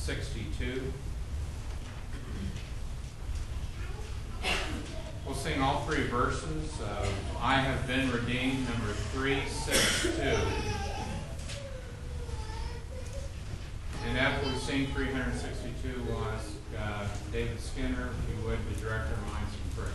62. We'll sing all three verses of I Have Been Redeemed, number 362. And after we sing 362, we'll ask David Skinner, if he would, to direct our minds in prayer.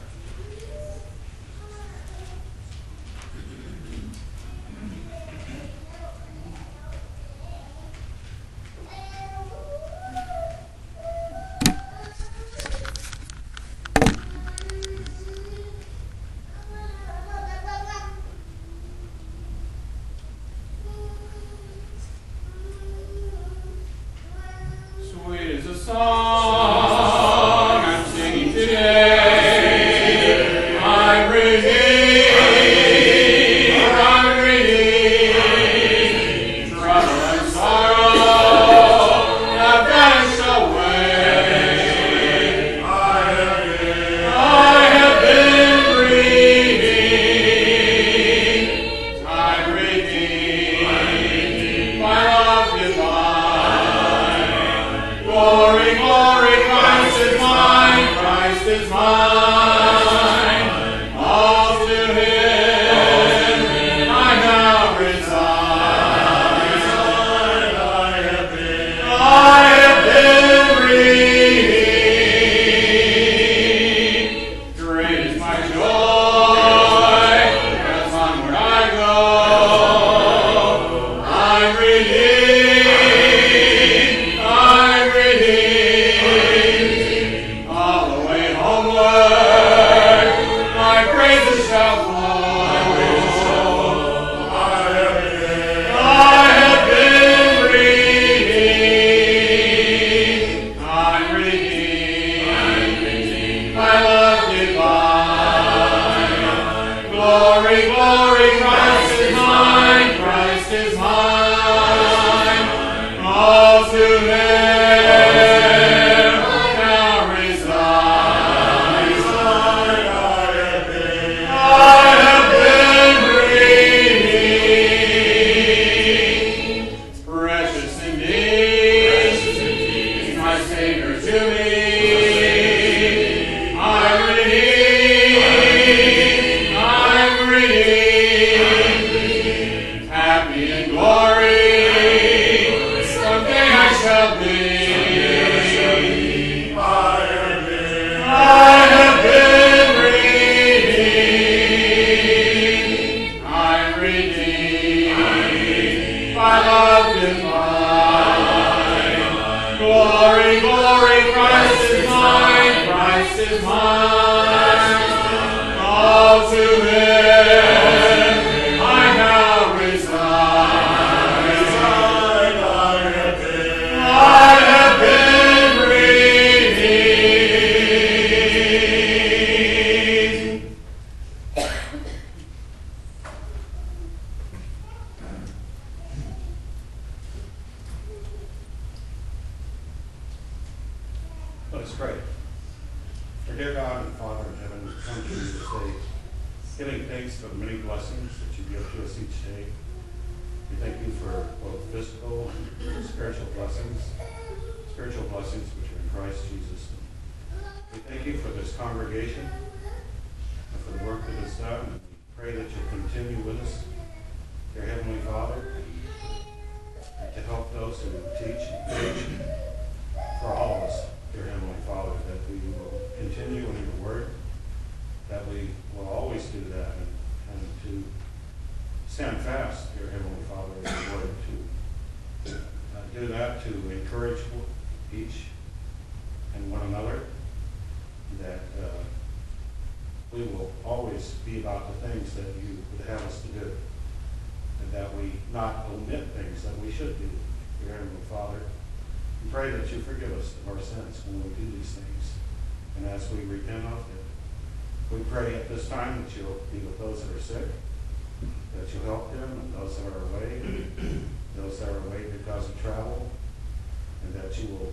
Let us pray. Our dear God and Father in heaven, we come to you this day, giving thanks for the many blessings that you give to us each day. We thank you for both physical and spiritual blessings which are in Christ Jesus. We thank you for this congregation and for the work that is done. And we pray that you'll continue with us, dear Heavenly Father, and to help those who teach and preach for all of us. Dear Heavenly Father, that we will continue in your word, that we will always do that, and to stand fast, dear Heavenly Father, in your word, to do that, to encourage each and one another, that we will always be about the things that you would have us to do, and that we not omit things that we should do, dear Heavenly Father. We pray that you forgive us of our sins when we do these things. And as we repent of it, we pray at this time that you'll be with those that are sick, that you'll help them, and those that are away because of travel, and that you will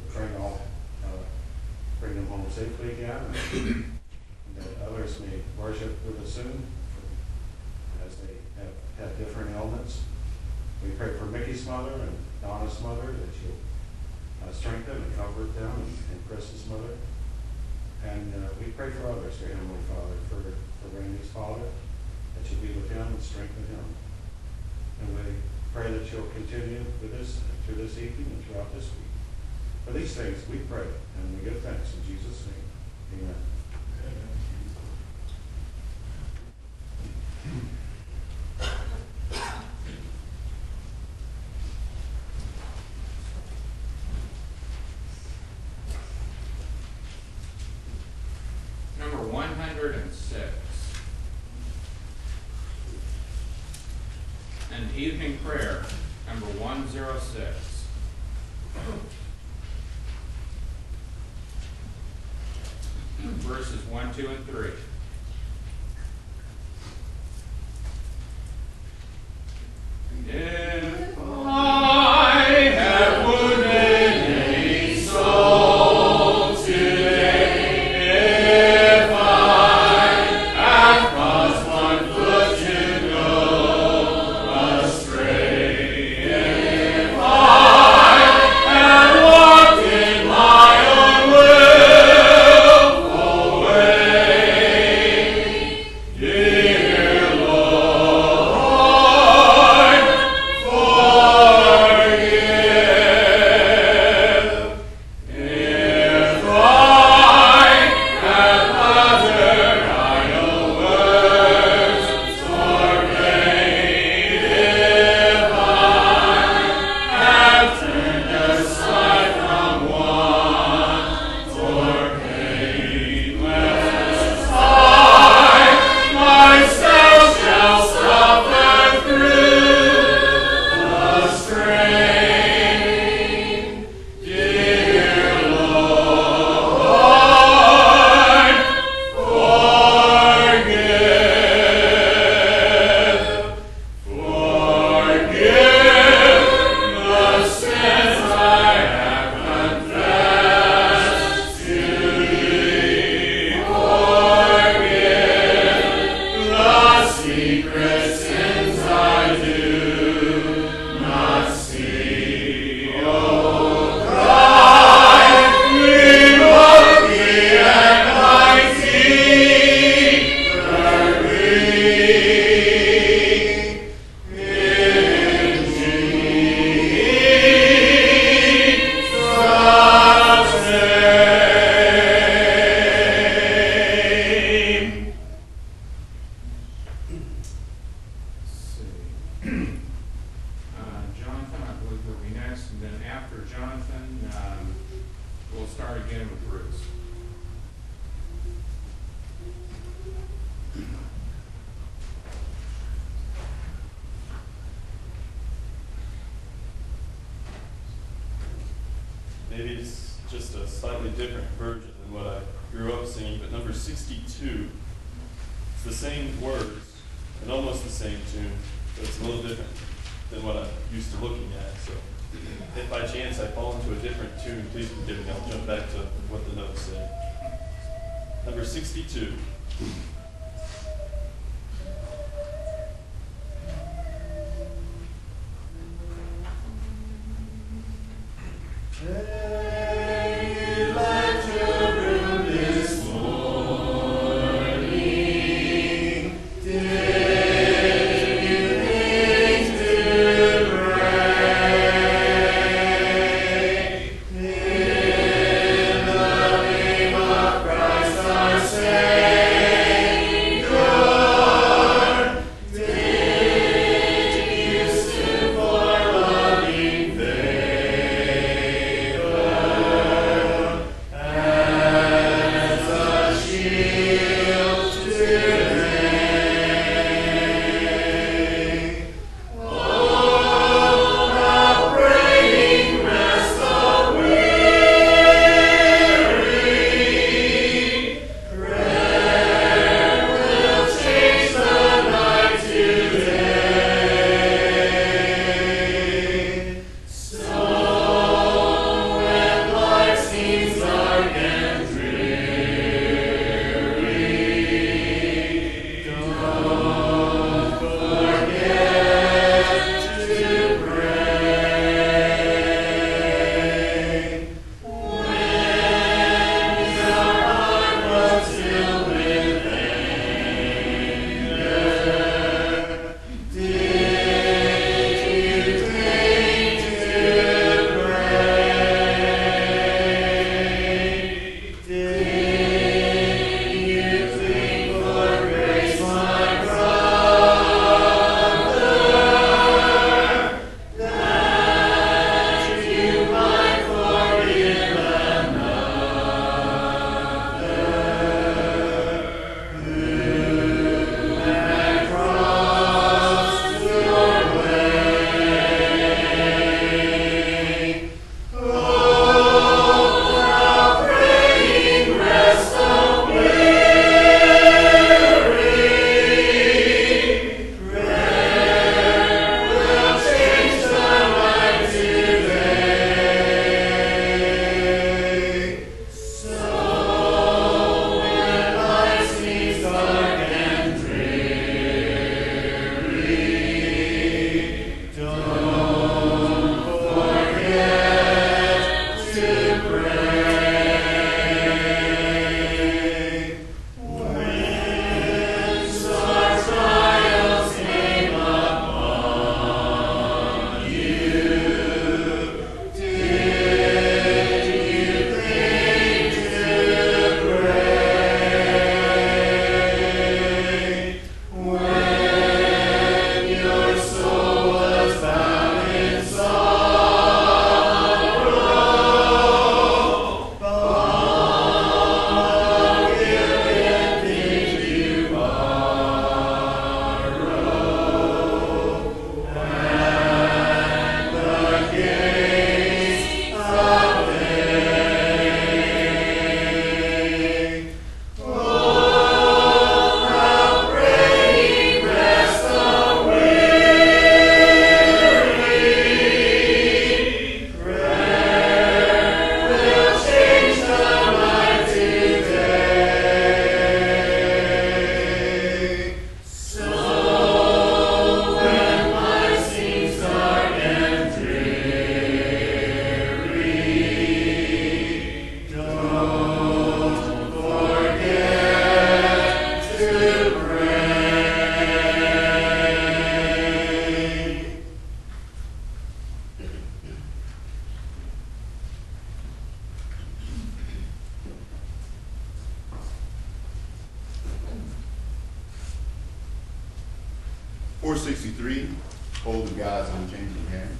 bring them home safely again, and that others may worship with us soon as they have different ailments. We pray for Mickey's mother and Donna's mother, that you'll strengthen and comfort them and Chris's mother. And we pray for others, dear Heavenly Father, for Randy's father, that you'll be with him and strengthen him. And we pray that you'll continue with this through this evening and throughout this week. For these things we pray and we give thanks in Jesus' name. Amen. Number 106. An evening prayer, number 106. Verses 1, 2, and 3. If I have wounded any soul today, if I have caused one foot to go astray, if I have walked in my own willful way, dear Lord, forgive. If I have uttered idle words or vain, if I have turned aside from want or painless, I myself shall suffer through the strain. Dear Lord, forgive the sins I have confessed to thee. Forgive the secret sins I do not see. O Christ, revoke me and my secret grief. In Jesus' name. Jonathan, I believe will be next, and then after Jonathan, we'll start again with Bruce. Maybe it's just a slightly different version than what I grew up singing, but number 62, it's the same words and almost the same tune, but it's a little different than what I'm used to looking at. So if by chance I fall into a different tune, please forgive me. I'll jump back to what the notes say. Number 62. Let your room this morning. Did you think to pray? In the name of Christ our Savior, did you stoop for loving favor? 463, holding God's unchanging hand.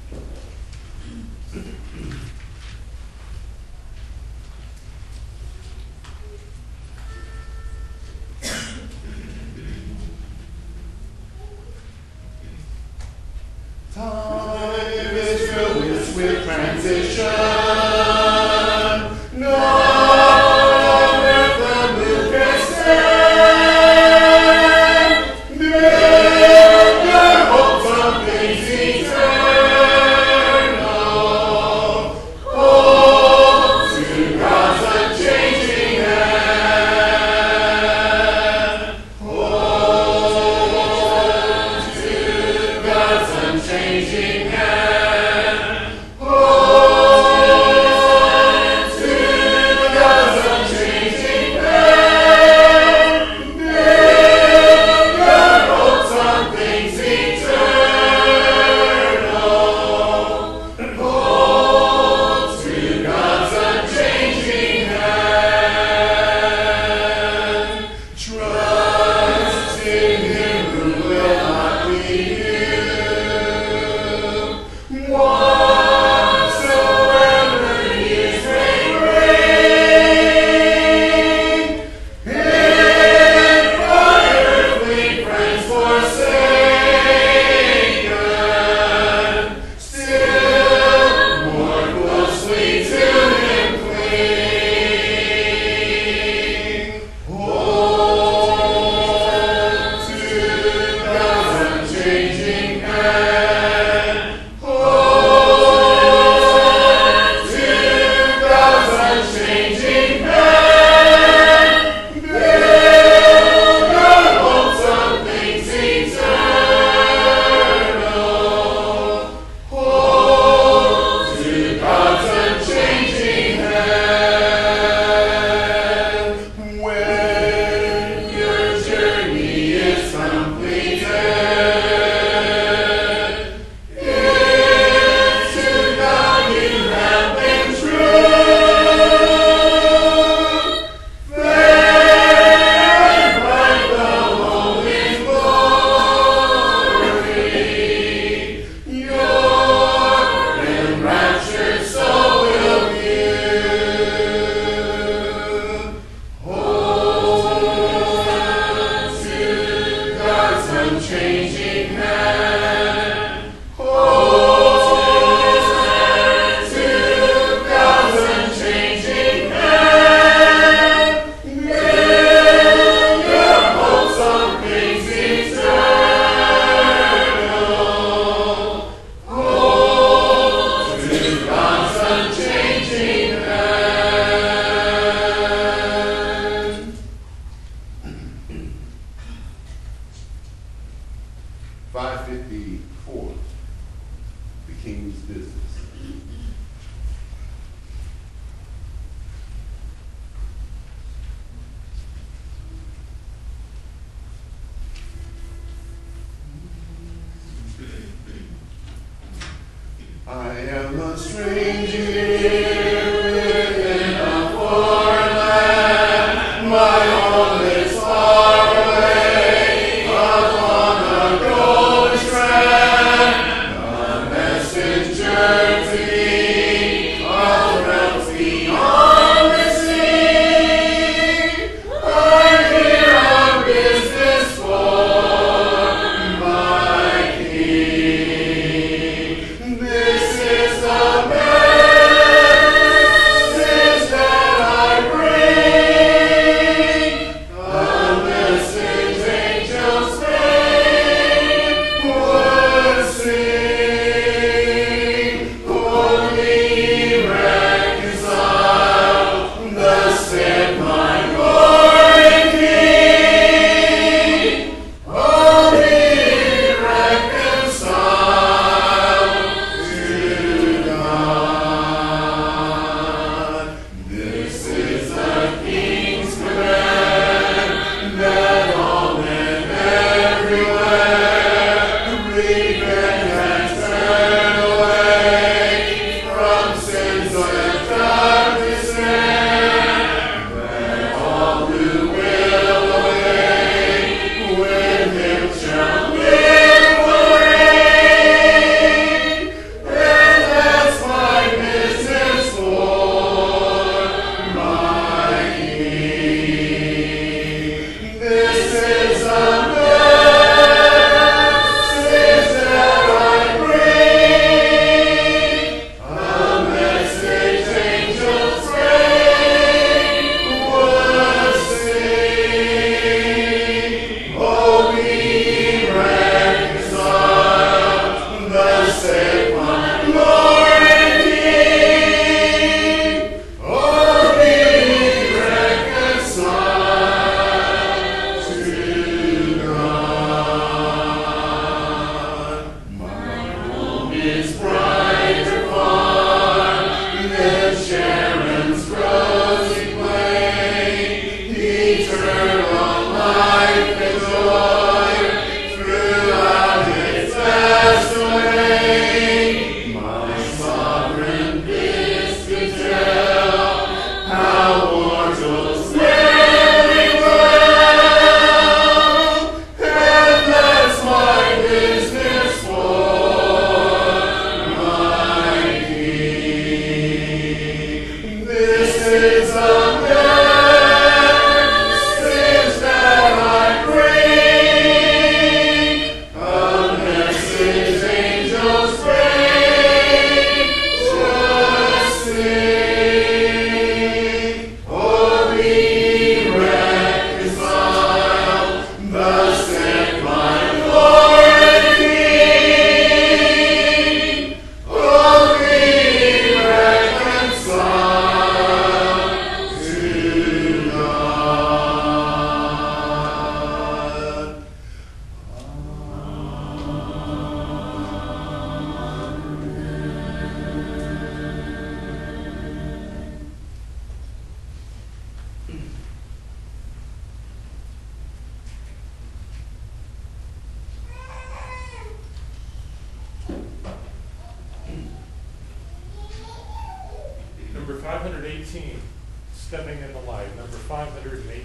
Time is filled with swift transition. No earth the moon can stand. Build your hopes on things eternal. Hold to God's unchanging hand. Hold to God's unchanging hand. Hold to God's unchanging hand. Build your hopes on things eternal. Hold to God's unchanging hand. Trust in Him who will not leave you. Whatsoever years may bring, if our earthly friends forsaken, still more closely to Him cling. Hold to God's unchanging hand. Hold to God's unchanging hand. Build your hopes on things eternal. Hold to God's unchanging hand. When your journey is completed, if to God you have been true, then bright the home in glory. You're enraptured, so will you. Hold to God's unchanging hand. Hold to God's unchanging hand. Build your hopes on things eternal. Hold to God's unchanging hand. 554, the King's Business. I am a stranger within a foreign land. My home is far away upon a golden strand. A messenger to me of realms beyond the sea. I'm here on business for my King. This is the message that I bring. A message angels fain would sing. Only reconcile, thus said my Lord and King. Only reconcile to God. This is the King's command, that all men everywhere repent and turn away from sins of darkness, and that all who will obey with Him shall live. Number 518, stepping in the light. Number 518.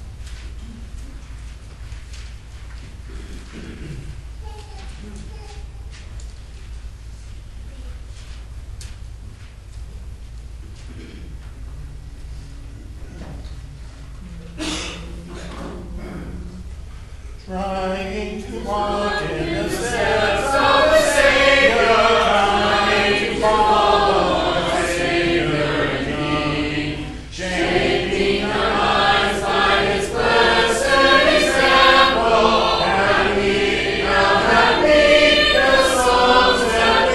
Trying to walk in the steps of the Savior, trying to follow our Savior King, shaping our lives by His blessed example. Happy, how happy the souls that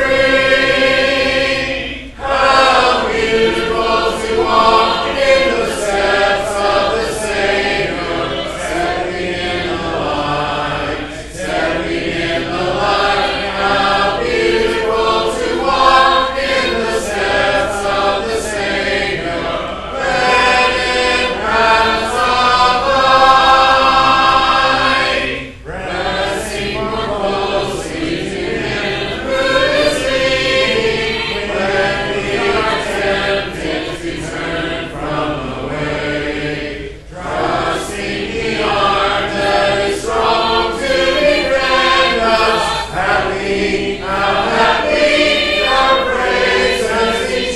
we bring. How beautiful to walk in the steps of the Savior, stepping in the light, stepping in the light. How beautiful to walk in the steps of the Savior, led in paths of light, pressing more closely to Him who is leading, when we are tempted to turn from the way, trusting the arm that is strong to defend us. Happy, how happy our praises each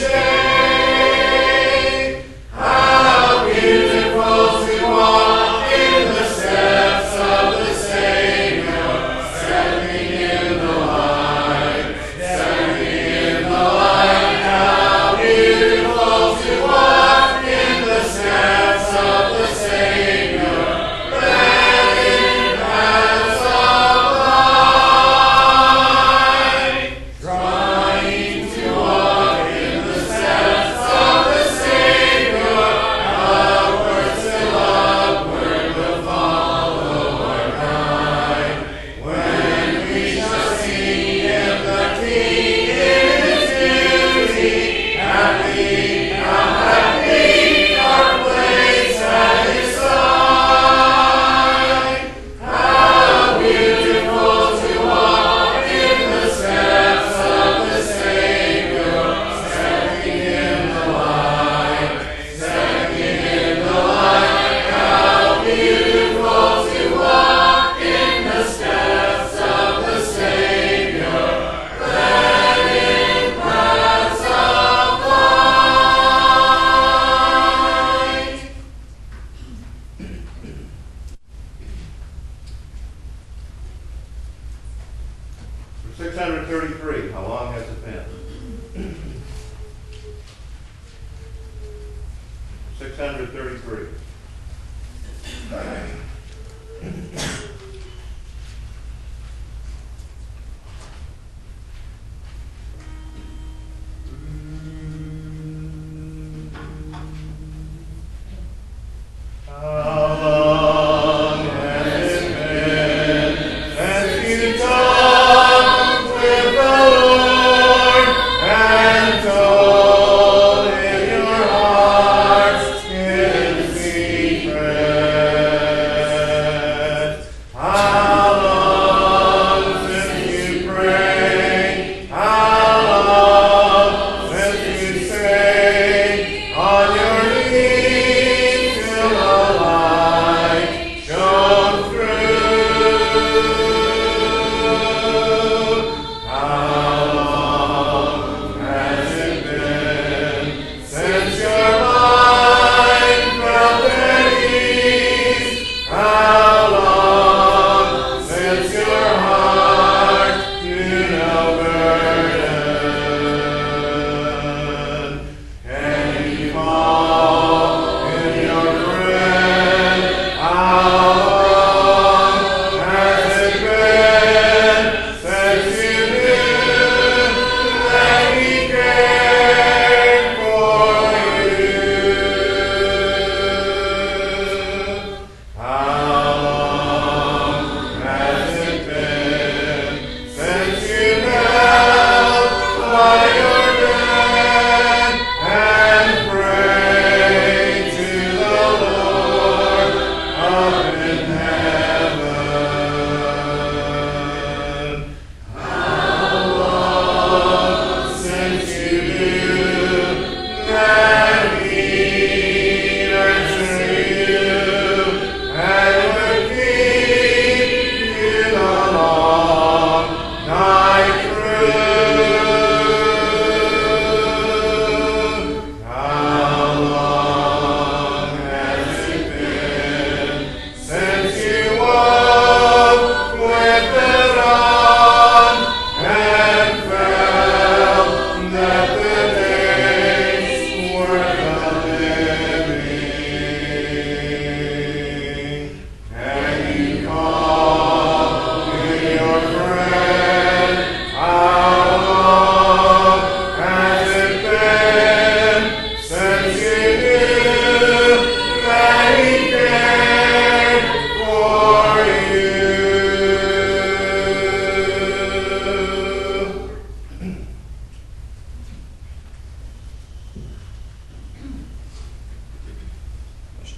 day. How beautiful to walk in the steps of the Savior, stepping in the light, stepping in the light. How beautiful to walk in the steps of the Savior, led in paths of light, trying to walk in the steps of the Savior. Upward, still upward, we'll follow our guide. When we shall see Him, the King, in His beauty, happy, how happy our place at His side. How beautiful to walk in the steps of the Savior, stepping in the light, stepping in the light. How beautiful to walk in the steps of the Savior, led in paths of light. 633, how long has it been? 633. How long has it been since you talked with the Lord and told Him your heart's in secret?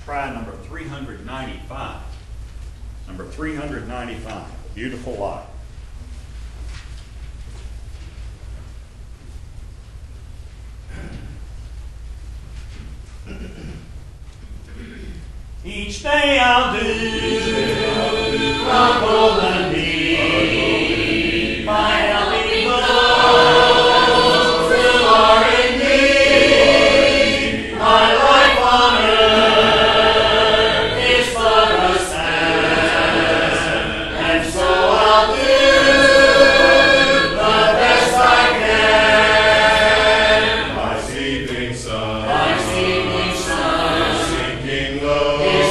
try number 395. Number 395, A Beautiful Life. Each day I'll do humble and need by helping those who are in need. My life on earth is but a sand, and so I'll do the best I can. My sleeping sun, My sleeping sun, sinking low.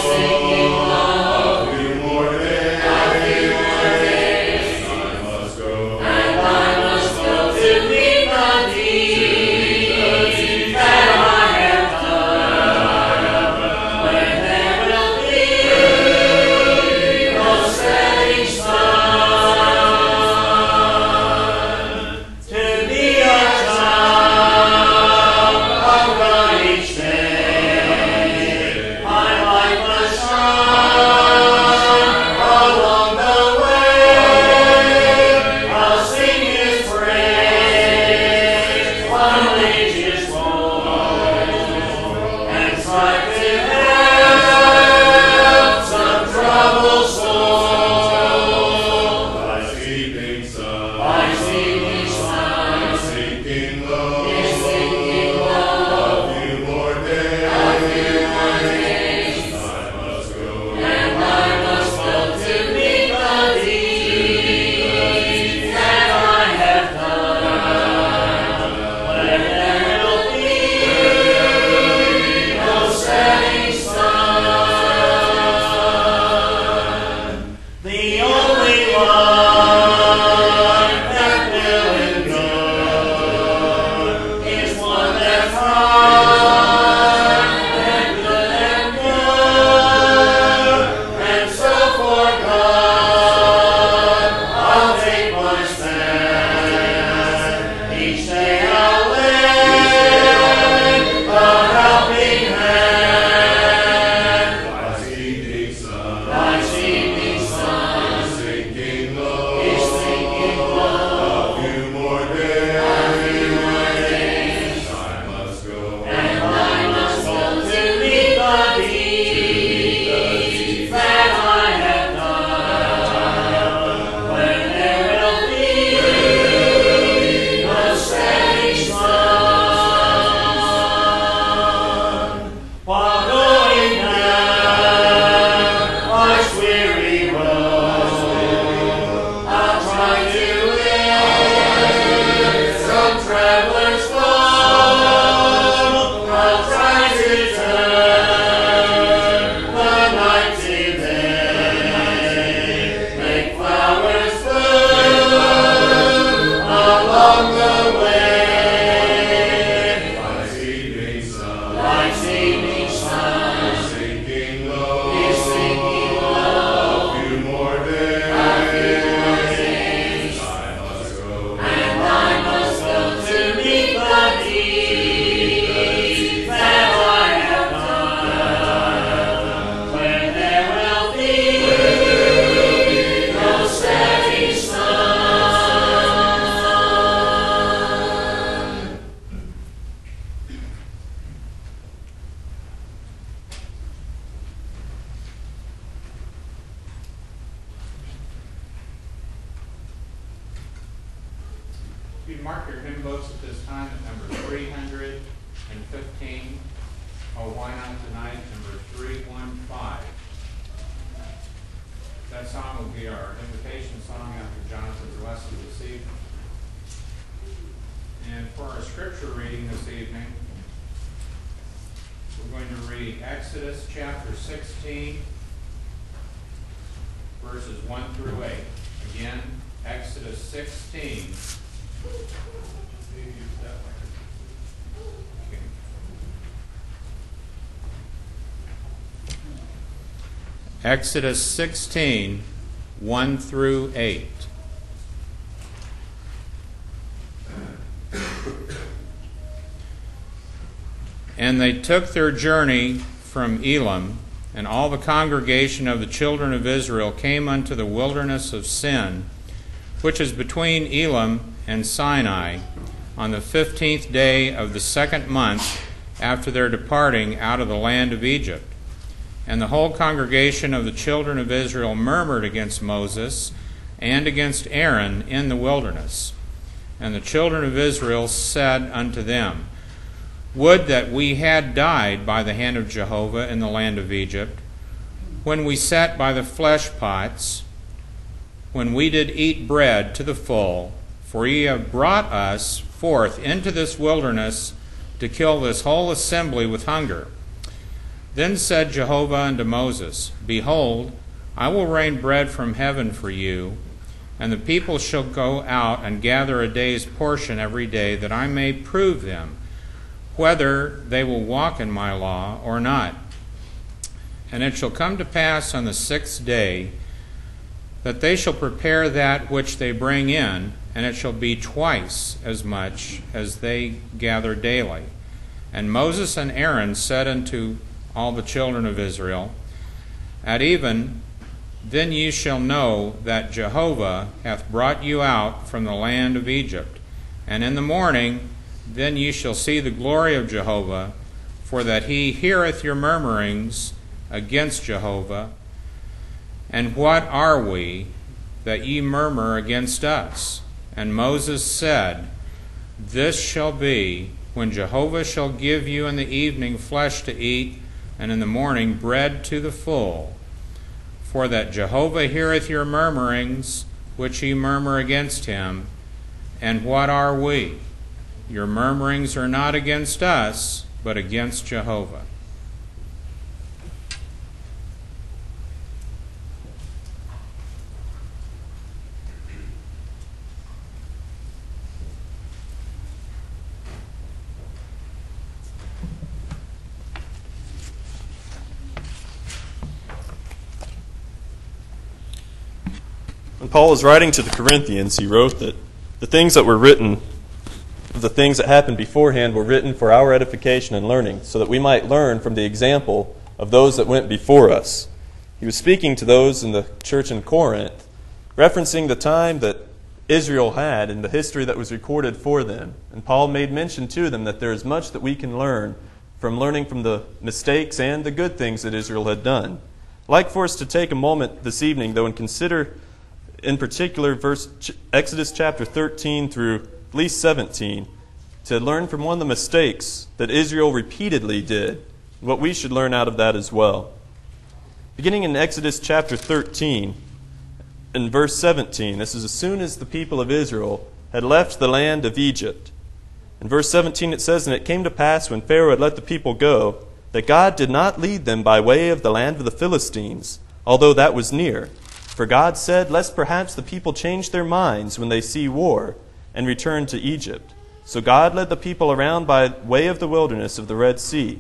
If you mark your hymn books at this time at number 315, oh, why not tonight, number 315. That song will be our invitation song after Jonathan's lesson this evening. And for our scripture reading this evening, we're going to read Exodus chapter 16, verses 1 through 8. Again, Exodus 16. Okay. Exodus 16, 1 through 8. And they took their journey from Elim And all the congregation of the children of Israel came unto the wilderness of Sin, which is between Elim and Sinai, on the 15th day of the 2nd month after their departing out of the land of Egypt. And the whole congregation of the children of Israel murmured against Moses and against Aaron in the wilderness. And the children of Israel said unto them, Would that we had died by the hand of Jehovah in the land of Egypt, when we sat by the flesh pots, when we did eat bread to the full, for ye have brought us forth into this wilderness to kill this whole assembly with hunger. Then said Jehovah unto Moses, Behold, I will rain bread from heaven for you, and the people shall go out and gather a day's portion every day, that I may prove them, whether they will walk in my law or not. And it shall come to pass on the 6th day that they shall prepare that which they bring in, and it shall be twice as much as they gather daily. And Moses and Aaron said unto all the children of Israel, At even then ye shall know that Jehovah hath brought you out from the land of Egypt. And in the morning then ye shall see the glory of Jehovah, for that he heareth your murmurings against Jehovah. And what are we that ye murmur against us? And Moses said, This shall be, when Jehovah shall give you in the evening flesh to eat, and in the morning bread to the full. For that Jehovah heareth your murmurings, which ye murmur against him. And what are we? Your murmurings are not against us, but against Jehovah. When Paul was writing to the Corinthians, he wrote that the things that were written, the things that happened beforehand, were written for our edification and learning, so that we might learn from the example of those that went before us. He was speaking to those in the church in Corinth, referencing the time that Israel had and the history that was recorded for them. And Paul made mention to them that there is much that we can learn from learning from the mistakes and the good things that Israel had done. I'd like for us to take a moment this evening, though, and consider in particular Exodus chapter 13 through at least 17, to learn from one of the mistakes that Israel repeatedly did, what we should learn out of that as well. Beginning in Exodus chapter 13, in verse 17, this is as soon as the people of Israel had left the land of Egypt. In verse 17 it says, And it came to pass, when Pharaoh had let the people go, that God did not lead them by way of the land of the Philistines, although that was near. For God said, Lest perhaps the people change their minds when they see war, and return to Egypt. So God led the people around by way of the wilderness of the Red Sea.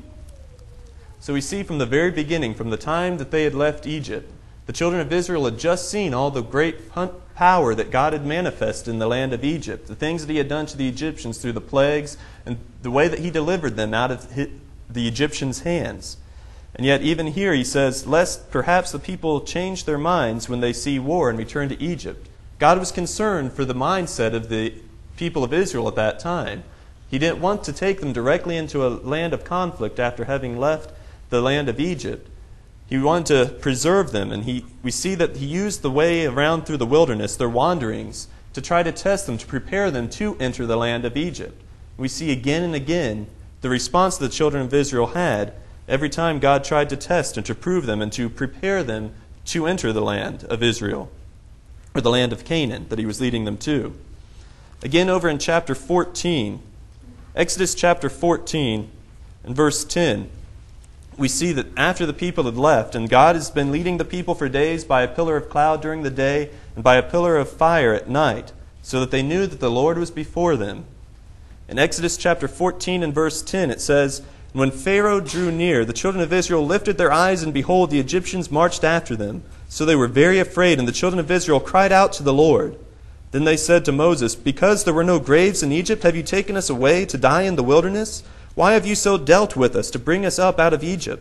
So we see from the very beginning, from the time that they had left Egypt, the children of Israel had just seen all the great power that God had manifested in the land of Egypt, the things that he had done to the Egyptians through the plagues, and the way that he delivered them out of the Egyptians' hands. And yet even here he says, Lest perhaps the people change their minds when they see war and return to Egypt. God was concerned for the mindset of the people of Israel at that time. He didn't want to take them directly into a land of conflict after having left the land of Egypt. He wanted to preserve them, and we see that he used the way around through the wilderness, their wanderings, to try to test them, to prepare them to enter the land of Egypt. We see again and again the response the children of Israel had every time God tried to test and to prove them and to prepare them to enter the land of Israel, or the land of Canaan that he was leading them to. Again, over in chapter 14, Exodus chapter 14 and verse 10, we see that after the people had left, and God has been leading the people for days by a pillar of cloud during the day and by a pillar of fire at night, so that they knew that the Lord was before them. In Exodus chapter 14 and verse 10, it says, When Pharaoh drew near, the children of Israel lifted their eyes, and behold, the Egyptians marched after them. So they were very afraid, and the children of Israel cried out to the Lord. Then they said to Moses, Because there were no graves in Egypt, have you taken us away to die in the wilderness? Why have you so dealt with us to bring us up out of Egypt?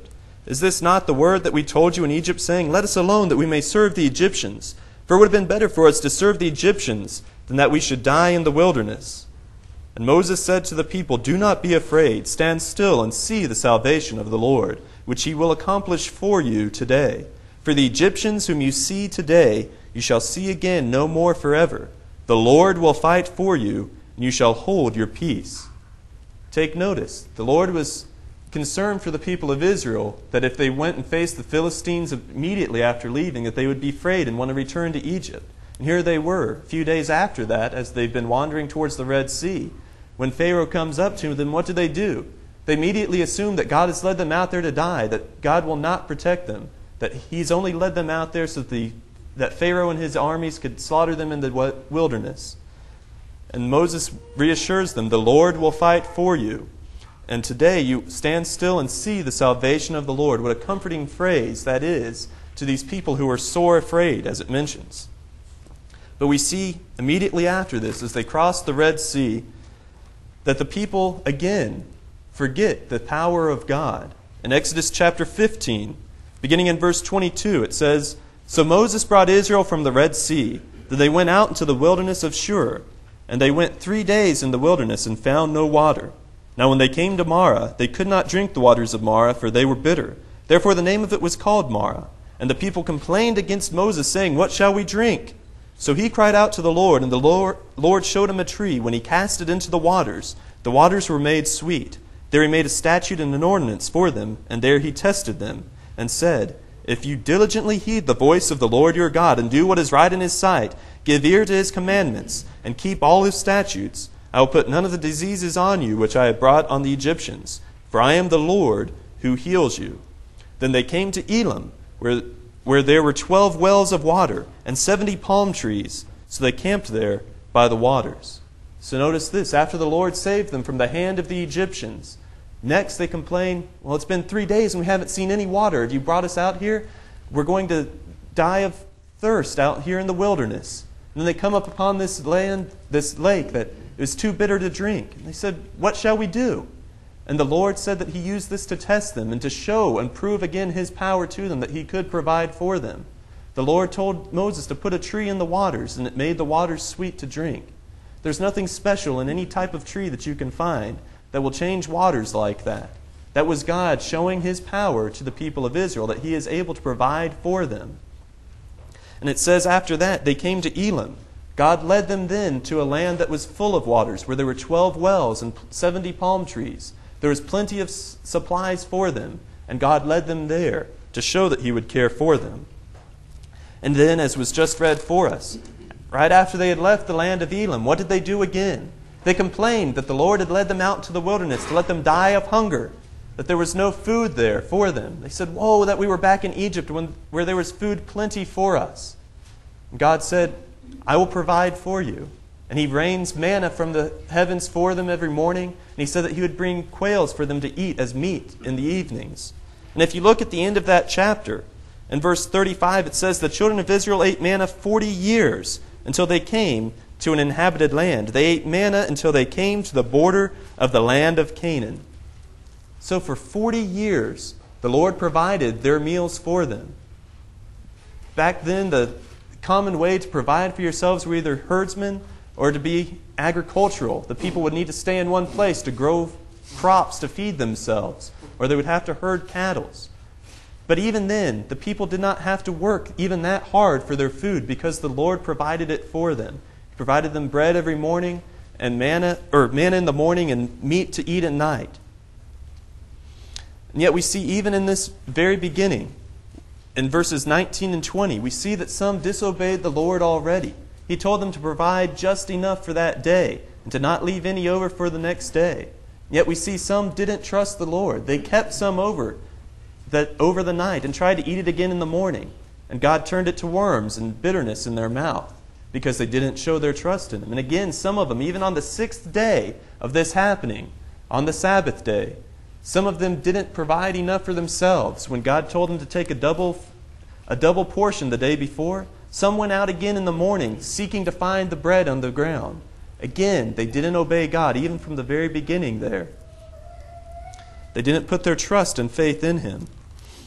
Is this not the word that we told you in Egypt, saying, Let us alone, that we may serve the Egyptians? For it would have been better for us to serve the Egyptians than that we should die in the wilderness. And Moses said to the people, Do not be afraid. Stand still and see the salvation of the Lord, which he will accomplish for you today. For the Egyptians whom you see today, you shall see again no more forever. The Lord will fight for you, and you shall hold your peace. Take notice, the Lord was concerned for the people of Israel that if they went and faced the Philistines immediately after leaving, that they would be afraid and want to return to Egypt. And here they were, a few days after that, as they've been wandering towards the Red Sea. When Pharaoh comes up to them, what do? They immediately assume that God has led them out there to die, that God will not protect them, that he's only led them out there so that Pharaoh and his armies could slaughter them in the wilderness. And Moses reassures them, the Lord will fight for you. And today you stand still and see the salvation of the Lord. What a comforting phrase that is to these people who are sore afraid, as it mentions. But we see immediately after this, as they cross the Red Sea, that the people again forget the power of God. In Exodus chapter 15, beginning in verse 22, it says, So Moses brought Israel from the Red Sea. Then they went out into the wilderness of Shur. And they went 3 days in the wilderness and found no water. Now when they came to Marah, they could not drink the waters of Marah, for they were bitter. Therefore the name of it was called Marah. And the people complained against Moses, saying, What shall we drink? So he cried out to the Lord, and the Lord showed him a tree. When he cast it into the waters were made sweet. There he made a statute and an ordinance for them, and there he tested them, and said, If you diligently heed the voice of the Lord your God, and do what is right in his sight, give ear to his commandments, and keep all his statutes, I will put none of the diseases on you which I have brought on the Egyptians, for I am the Lord who heals you. Then they came to Elim, where there were 12 wells of water, and 70 palm trees, so they camped there by the waters. So notice this, after the Lord saved them from the hand of the Egyptians, next they complain, Well, it's been 3 days and we haven't seen any water. Have you brought us out here? We're going to die of thirst out here in the wilderness. And then they come up upon this lake that is too bitter to drink. And they said, What shall we do? And the Lord said that he used this to test them and to show and prove again his power to them, that he could provide for them. The Lord told Moses to put a tree in the waters, and it made the waters sweet to drink. There's nothing special in any type of tree that you can find that will change waters like that. That was God showing his power to the people of Israel, that he is able to provide for them. And it says after that, they came to Elim. God led them then to a land that was full of waters, where there were 12 wells and 70 palm trees. There was plenty of supplies for them, and God led them there to show that he would care for them. And then, as was just read for us, right after they had left the land of Elim, what did they do again? They complained that the Lord had led them out to the wilderness to let them die of hunger, that there was no food there for them. They said, Woe, that we were back in Egypt where there was food plenty for us. And God said, I will provide for you. And he rains manna from the heavens for them every morning. And he said that he would bring quails for them to eat as meat in the evenings. And if you look at the end of that chapter, in verse 35, it says, The children of Israel ate manna 40 years until they came to an inhabited land. They ate manna until they came to the border of the land of Canaan. So for 40 years, the Lord provided their meals for them. Back then, the common way to provide for yourselves were either herdsmen or to be agricultural. The people would need to stay in one place to grow crops to feed themselves, or they would have to herd cattle. But even then, the people did not have to work even that hard for their food because the Lord provided it for them. He provided them bread every morning and manna in the morning and meat to eat at night. And yet we see even in this very beginning, in verses 19 and 20, we see that some disobeyed the Lord already. He told them to provide just enough for that day and to not leave any over for the next day. Yet we see some didn't trust the Lord. They kept some over the night and tried to eat it again in the morning. And God turned it to worms and bitterness in their mouth because they didn't show their trust in Him. And again, some of them, even on the 6th day of this happening, on the Sabbath day, some of them didn't provide enough for themselves. When God told them to take a double portion the day before, some went out again in the morning seeking to find the bread on the ground. Again, they didn't obey God, even from the very beginning there. They didn't put their trust and faith in Him.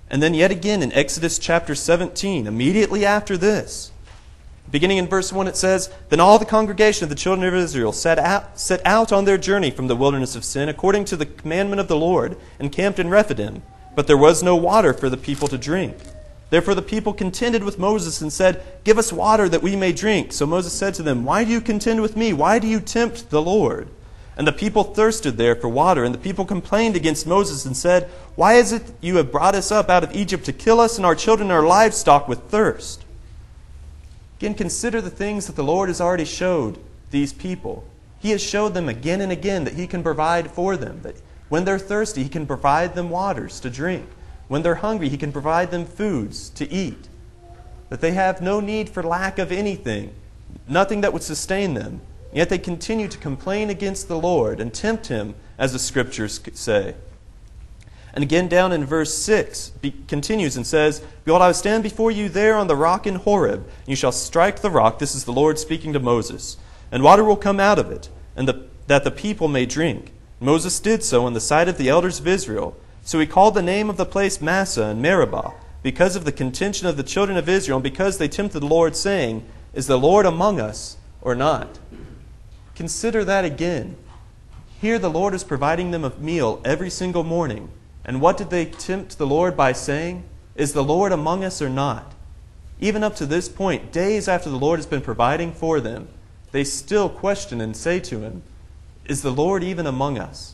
And then yet again in Exodus chapter 17, immediately after this, beginning in verse 1, it says, Then all the congregation of the children of Israel set out on their journey from the wilderness of Sin, according to the commandment of the Lord, and camped in Rephidim. But there was no water for the people to drink. Therefore the people contended with Moses and said, Give us water that we may drink. So Moses said to them, Why do you contend with me? Why do you tempt the Lord? And the people thirsted there for water. And the people complained against Moses and said, Why is it you have brought us up out of Egypt to kill us and our children and our livestock with thirst? Again, consider the things that the Lord has already showed these people. He has showed them again and again that He can provide for them. That when they're thirsty, He can provide them waters to drink. When they're hungry, He can provide them foods to eat. That they have no need for lack of anything, nothing that would sustain them. Yet they continue to complain against the Lord and tempt Him, as the Scriptures say. And again down in verse 6, continues and says, Behold, I will stand before you there on the rock in Horeb, and you shall strike the rock. This is the Lord speaking to Moses. And water will come out of it, and that the people may drink. Moses did so in the sight of the elders of Israel. So he called the name of the place Massah and Meribah, because of the contention of the children of Israel, and because they tempted the Lord, saying, Is the Lord among us or not? Consider that again. Here the Lord is providing them a meal every single morning. And what did they tempt the Lord by saying? Is the Lord among us or not? Even up to this point, days after the Lord has been providing for them, they still question and say to Him, Is the Lord even among us?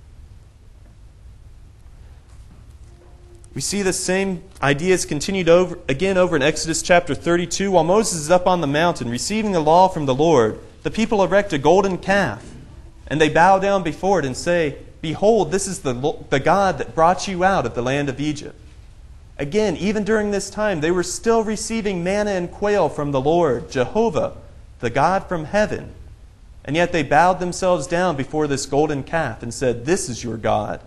We see the same ideas continued over in Exodus chapter 32. While Moses is up on the mountain receiving the law from the Lord, the people erect a golden calf, and they bow down before it and say, Behold, this is the God that brought you out of the land of Egypt. Again, even during this time, they were still receiving manna and quail from the Lord, Jehovah, the God from heaven. And yet they bowed themselves down before this golden calf and said, This is your God.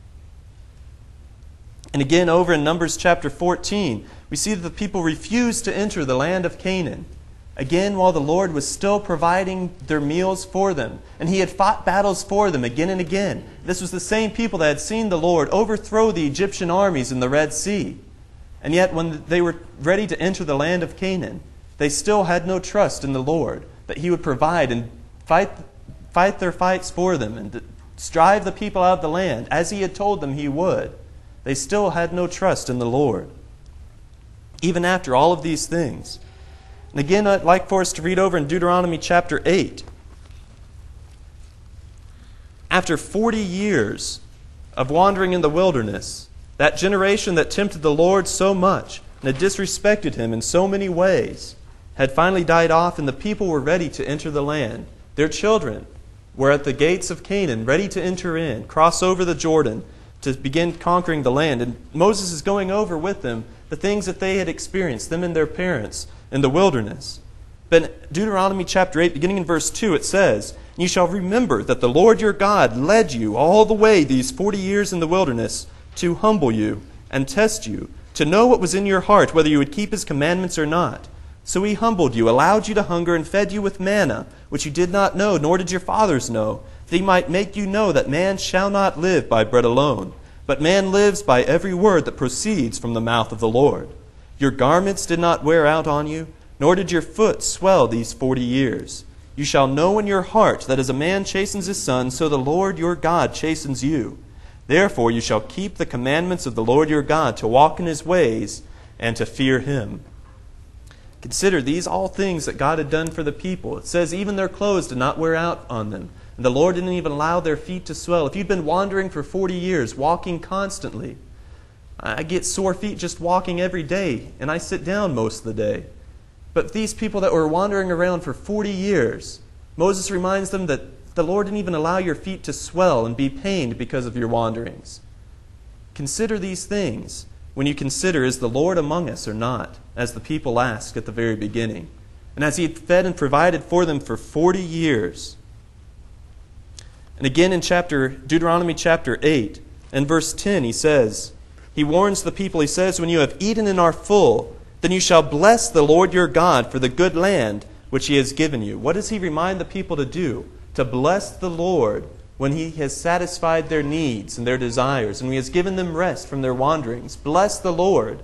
And again, over in Numbers chapter 14, we see that the people refused to enter the land of Canaan. Again, while the Lord was still providing their meals for them, and He had fought battles for them again and again. This was the same people that had seen the Lord overthrow the Egyptian armies in the Red Sea. And yet, when they were ready to enter the land of Canaan, they still had no trust in the Lord, that He would provide and fight their fights for them and drive the people out of the land, as He had told them He would. They still had no trust in the Lord, even after all of these things. And again, I'd like for us to read over in Deuteronomy chapter 8. After 40 years of wandering in the wilderness, that generation that tempted the Lord so much and had disrespected Him in so many ways had finally died off, and the people were ready to enter the land. Their children were at the gates of Canaan, ready to enter in, cross over the Jordan, to begin conquering the land. And Moses is going over with them the things that they had experienced, them and their parents, in the wilderness. But in Deuteronomy chapter 8, beginning in verse 2, it says, You shall remember that the Lord your God led you all the way these 40 years in the wilderness to humble you and test you, to know what was in your heart, whether you would keep His commandments or not. So He humbled you, allowed you to hunger, and fed you with manna, which you did not know, nor did your fathers know, that He might make you know that man shall not live by bread alone, but man lives by every word that proceeds from the mouth of the Lord. Your garments did not wear out on you, nor did your foot swell these 40 years. You shall know in your heart that as a man chastens his son, so the Lord your God chastens you. Therefore you shall keep the commandments of the Lord your God, to walk in His ways and to fear Him. Consider these all things that God had done for the people. It says even their clothes did not wear out on them. And the Lord didn't even allow their feet to swell. If you'd been wandering for 40 years, walking constantly, I get sore feet just walking every day, and I sit down most of the day. But these people that were wandering around for 40 years, Moses reminds them that the Lord didn't even allow your feet to swell and be pained because of your wanderings. Consider these things when you consider, is the Lord among us or not, as the people asked at the very beginning. And as He had fed and provided for them for 40 years. And again in Deuteronomy chapter 8, and verse 10, He warns the people, He says, When you have eaten and are full, then you shall bless the Lord your God for the good land which He has given you. What does He remind the people to do? To bless the Lord when He has satisfied their needs and their desires, and He has given them rest from their wanderings. Bless the Lord.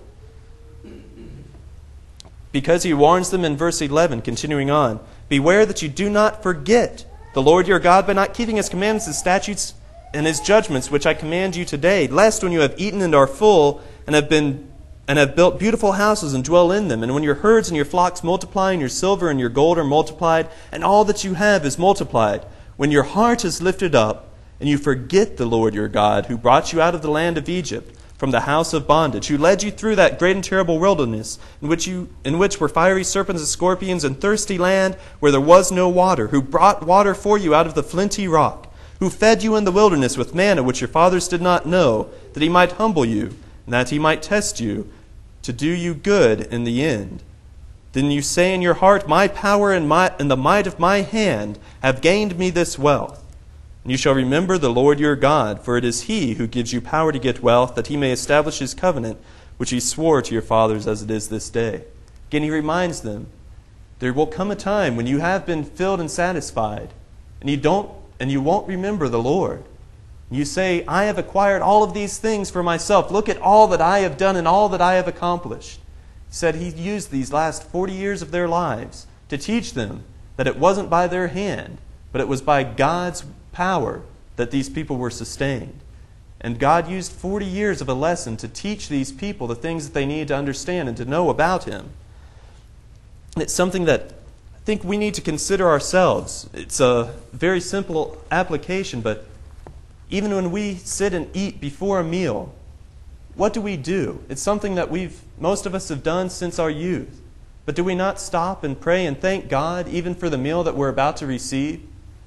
Because He warns them in verse 11, continuing on, beware that you do not forget the Lord your God by not keeping His commandments, His statutes, and His judgments, which I command you today, lest when you have eaten and are full, and have built beautiful houses and dwell in them, and when your herds and your flocks multiply, and your silver and your gold are multiplied, and all that you have is multiplied, when your heart is lifted up, and you forget the Lord your God, who brought you out of the land of Egypt, from the house of bondage, who led you through that great and terrible wilderness, in which were fiery serpents and scorpions, and thirsty land where there was no water, who brought water for you out of the flinty rock, who fed you in the wilderness with manna which your fathers did not know, that He might humble you, and that He might test you, to do you good in the end. Then you say in your heart, my power and the might of my hand have gained me this wealth. And you shall remember the Lord your God, for it is He who gives you power to get wealth, that He may establish His covenant, which He swore to your fathers as it is this day. Again, He reminds them, there will come a time when you have been filled and satisfied, and you won't remember the Lord. You say, I have acquired all of these things for myself. Look at all that I have done and all that I have accomplished. He said He used these last 40 years of their lives to teach them that it wasn't by their hand, but it was by God's power that these people were sustained. And God used 40 years of a lesson to teach these people the things that they needed to understand and to know about Him. And it's something that I think we need to consider ourselves. It's a very simple application, but even when we sit and eat before a meal, what do? It's something that most of us have done since our youth. But do we not stop and pray and thank God even for the meal that we're about to receive?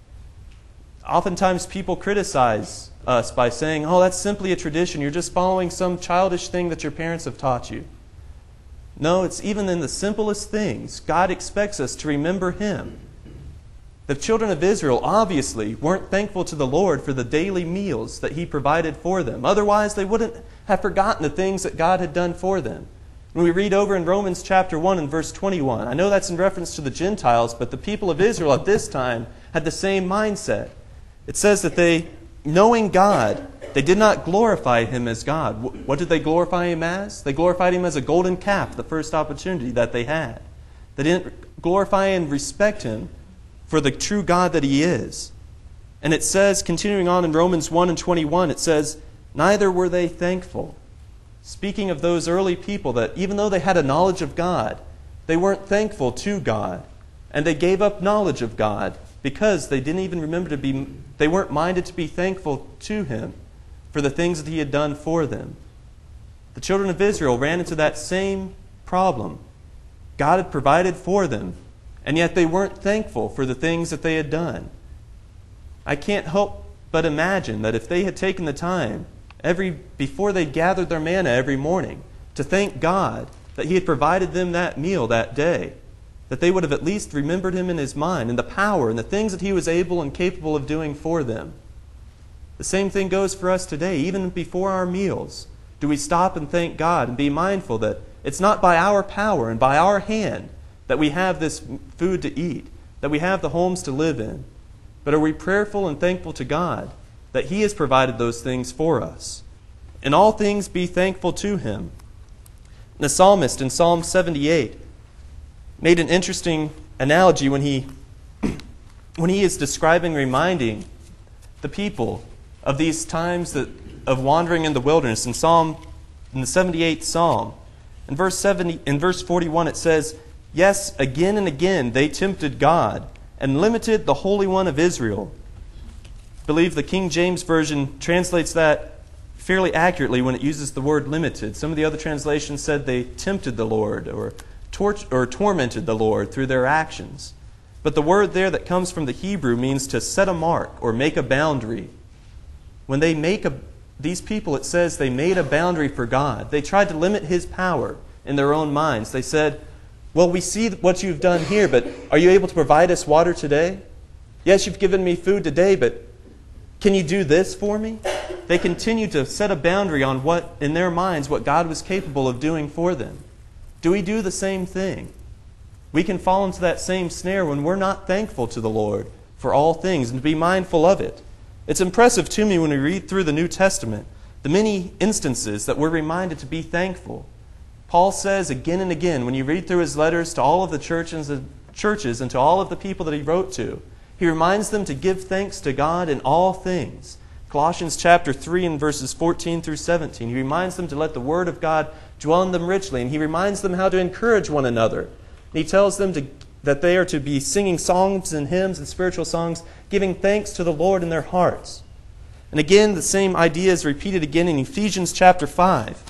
Oftentimes people criticize us by saying, oh, that's simply a tradition. You're just following some childish thing that your parents have taught you. No, it's even in the simplest things. God expects us to remember Him. The children of Israel obviously weren't thankful to the Lord for the daily meals that He provided for them. Otherwise, they wouldn't have forgotten the things that God had done for them. When we read over in Romans chapter 1 and verse 21, I know that's in reference to the Gentiles, but the people of Israel at this time had the same mindset. It says that they, knowing God, they did not glorify Him as God. What did they glorify Him as? They glorified Him as a golden calf, the first opportunity that they had. They didn't glorify and respect Him for the true God that He is. And it says, continuing on in Romans 1 and 21, it says, neither were they thankful. Speaking of those early people that even though they had a knowledge of God, they weren't thankful to God. And they gave up knowledge of God because they didn't even remember they weren't minded to be thankful to Him for the things that He had done for them. The children of Israel ran into that same problem. God had provided for them, and yet they weren't thankful for the things that they had done. I can't help but imagine that if they had taken the time before they gathered their manna every morning to thank God that He had provided them that meal that day, that they would have at least remembered Him in His mind and the power and the things that He was able and capable of doing for them. The same thing goes for us today. Even before our meals, do we stop and thank God and be mindful that it's not by our power and by our hand that we have this food to eat, that we have the homes to live in, but are we prayerful and thankful to God that He has provided those things for us? In all things be thankful to Him. The psalmist in Psalm 78 made an interesting analogy when he is describing, reminding the people of these times of wandering in the wilderness. In the 78th Psalm, in verse 41 it says, yes, again and again they tempted God and limited the Holy One of Israel. I believe the King James Version translates that fairly accurately when it uses the word limited. Some of the other translations said they tempted the Lord or tormented the Lord through their actions. But the word there that comes from the Hebrew means to set a mark or make a boundary. When they these people, it says they made a boundary for God. They tried to limit His power in their own minds. They said, well, we see what you've done here, but are you able to provide us water today? Yes, you've given me food today, but can you do this for me? They continued to set a boundary on in their minds, what God was capable of doing for them. Do we do the same thing? We can fall into that same snare when we're not thankful to the Lord for all things and to be mindful of it. It's impressive to me when we read through the New Testament the many instances that we're reminded to be thankful. Paul says again and again, when you read through his letters to all of the churches and to all of the people that he wrote to, he reminds them to give thanks to God in all things. Colossians chapter 3 and verses 14 through 17. He reminds them to let the Word of God dwell in them richly, and he reminds them how to encourage one another. And he tells them that they are to be singing songs and hymns and spiritual songs, giving thanks to the Lord in their hearts. And again, the same idea is repeated again in Ephesians chapter 5.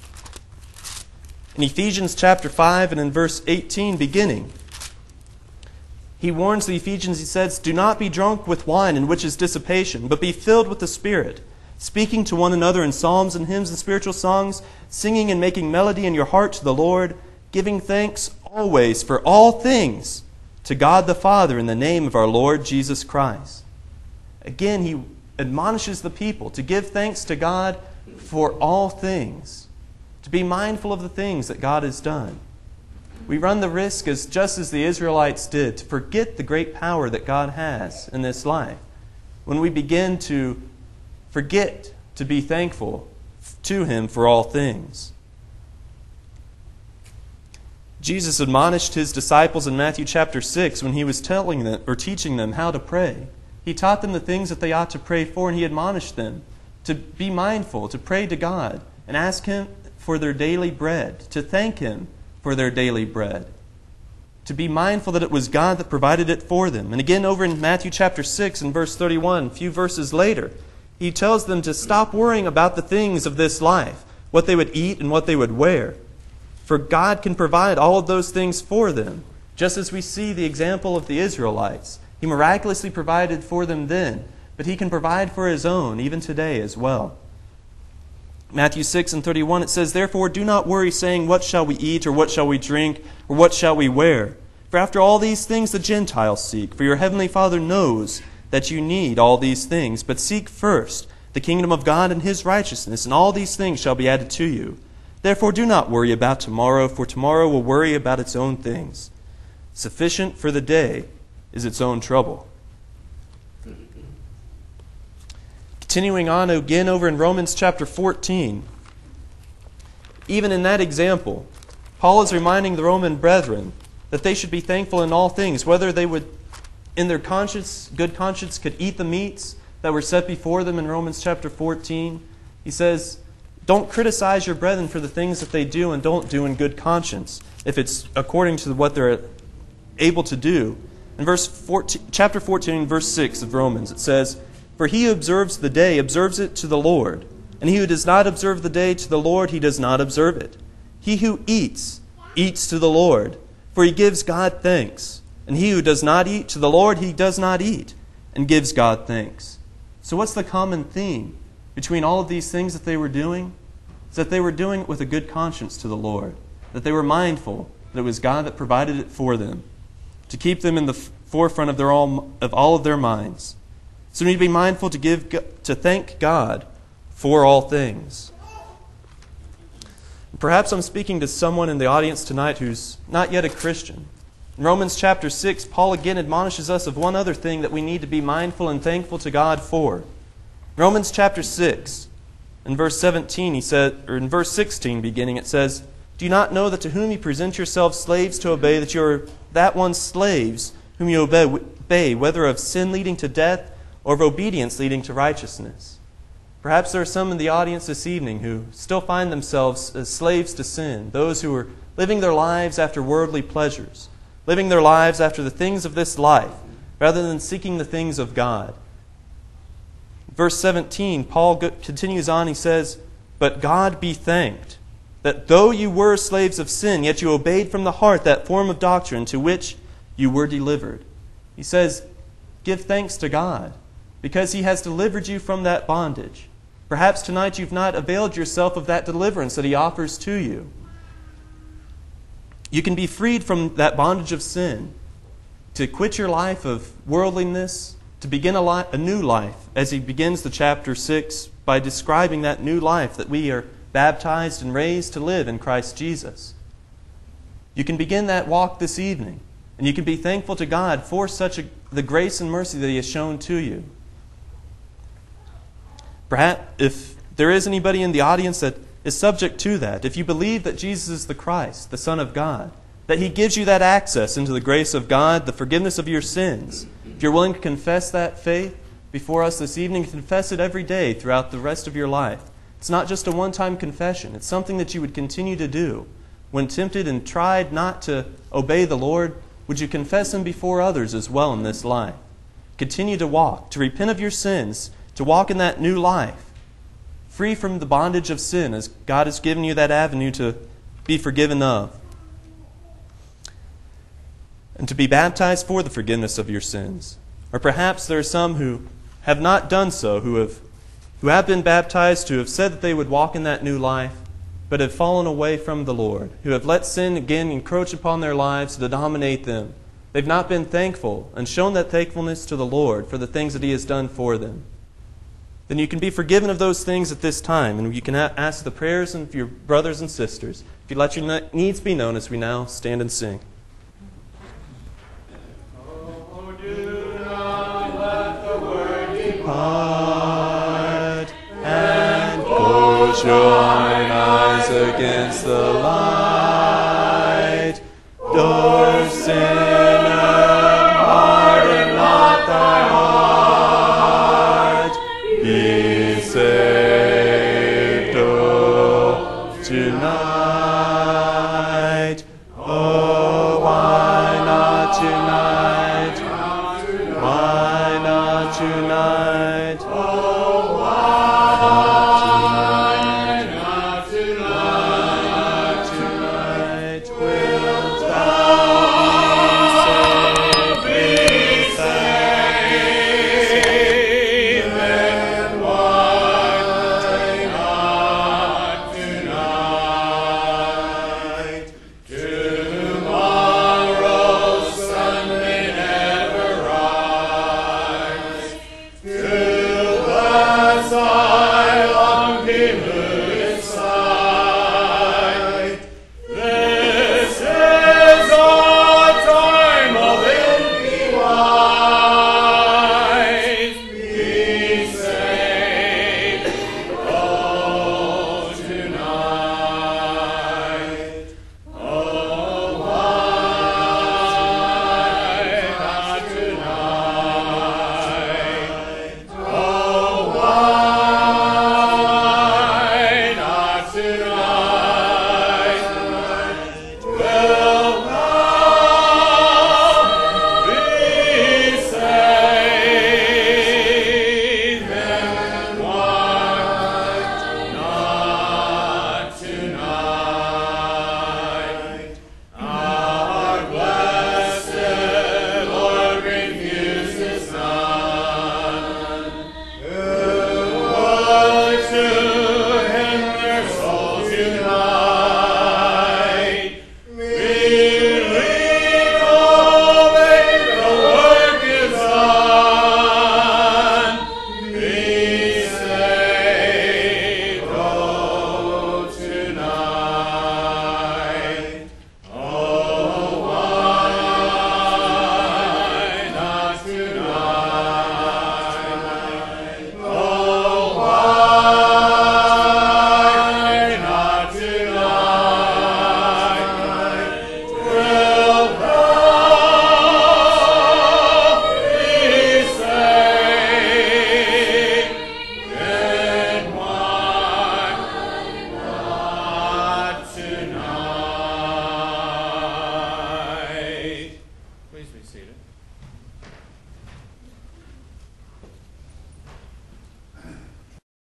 In Ephesians chapter 5 and in verse 18 beginning, he warns the Ephesians, he says, "Do not be drunk with wine, in which is dissipation, but be filled with the Spirit, speaking to one another in psalms and hymns and spiritual songs, singing and making melody in your heart to the Lord, giving thanks always for all things to God the Father in the name of our Lord Jesus Christ." Again, he admonishes the people to give thanks to God for all things, to be mindful of the things that God has done. We run the risk, just as the Israelites did, to forget the great power that God has in this life. When we begin to forget to be thankful to Him for all things. Jesus admonished His disciples in Matthew chapter 6 when He was telling them or teaching them how to pray. He taught them the things that they ought to pray for, and He admonished them to be mindful, to pray to God and ask Him for their daily bread, to thank Him for their daily bread, to be mindful that it was God that provided it for them. And again, over in Matthew chapter 6 and verse 31, a few verses later, He tells them to stop worrying about the things of this life, what they would eat and what they would wear. For God can provide all of those things for them, just as we see the example of the Israelites. He miraculously provided for them then, but He can provide for His own even today as well. Matthew 6 and 31, it says, "Therefore do not worry, saying, what shall we eat, or what shall we drink, or what shall we wear? For after all these things the Gentiles seek. For your heavenly Father knows that you need all these things. But seek first the kingdom of God and His righteousness, and all these things shall be added to you. Therefore do not worry about tomorrow, for tomorrow will worry about its own things. Sufficient for the day is its own trouble." Continuing on again over in Romans chapter 14. Even in that example, Paul is reminding the Roman brethren that they should be thankful in all things, whether they would, in their conscience, good conscience, could eat the meats that were set before them in Romans chapter 14. He says, don't criticize your brethren for the things that they do and don't do in good conscience, if it's according to what they're able to do. In chapter 14, verse 6 of Romans, it says, "For he who observes the day observes it to the Lord, and he who does not observe the day to the Lord, he does not observe it. He who eats, eats to the Lord, for he gives God thanks. And he who does not eat to the Lord, he does not eat, and gives God thanks." So what's the common theme between all of these things that they were doing? It's that they were doing it with a good conscience to the Lord, that they were mindful that it was God that provided it for them, to keep them in the forefront of all of their minds. So we need to be mindful to thank God for all things. Perhaps I'm speaking to someone in the audience tonight who's not yet a Christian. In Romans chapter 6, Paul again admonishes us of one other thing that we need to be mindful and thankful to God for. Romans chapter 6, in verse 17, he said, or in verse 16 beginning, it says, "Do you not know that to whom you present yourselves slaves to obey, that you are that one's slaves whom you obey, whether of sin leading to death or of obedience leading to righteousness?" Perhaps there are some in the audience this evening who still find themselves as slaves to sin, those who are living their lives after worldly pleasures, living their lives after the things of this life, rather than seeking the things of God. Verse 17, Paul continues on, he says, "But God be thanked, that though you were slaves of sin, yet you obeyed from the heart that form of doctrine to which you were delivered." He says, give thanks to God, because He has delivered you from that bondage. Perhaps tonight you've not availed yourself of that deliverance that He offers to you. You can be freed from that bondage of sin, to quit your life of worldliness, to begin a new life, as he begins the chapter 6 by describing that new life that we are baptized and raised to live in Christ Jesus. You can begin that walk this evening, and you can be thankful to God for the grace and mercy that He has shown to you. Perhaps if there is anybody in the audience that is subject to that, if you believe that Jesus is the Christ, the Son of God, that He gives you that access into the grace of God, the forgiveness of your sins, if you're willing to confess that faith before us this evening, confess it every day throughout the rest of your life. It's not just a one-time confession. It's something that you would continue to do. When tempted and tried not to obey the Lord, would you confess Him before others as well in this life? Continue to walk, to repent of your sins, to walk in that new life, free from the bondage of sin as God has given you that avenue to be forgiven of. And to be baptized for the forgiveness of your sins. Or perhaps there are some who have not done so, who have been baptized, who have said that they would walk in that new life, but have fallen away from the Lord, who have let sin again encroach upon their lives to dominate them. They've not been thankful and shown that thankfulness to the Lord for the things that He has done for them. Then you can be forgiven of those things at this time, and you can ask the prayers of your brothers and sisters. If you let your needs be known as we now stand and sing. Oh, do not let the word Depart and close your eyes against the light. Door sinner, harden not thy heart. Be saved, oh, tonight.